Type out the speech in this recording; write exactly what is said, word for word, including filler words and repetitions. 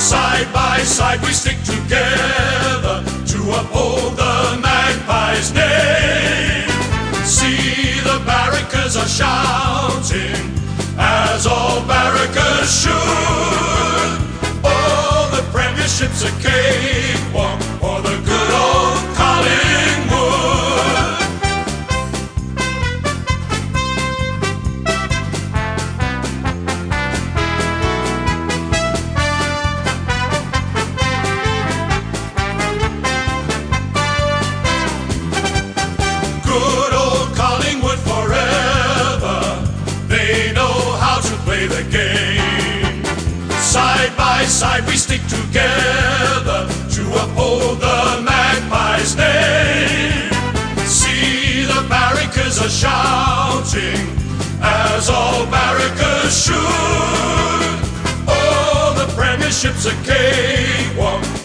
Side by side we stick together to uphold the Magpies' name. See, the barrackers are shouting, as all barrackers should. Oh, the premiership's a cakewalk for the good old Collingwood. Good old Collingwood forever, they know how to play the game. Side by side we stick together to uphold the Magpies' name. See, the barrackers are shouting, as all barrackers should. Oh, the premiership's a cakewalk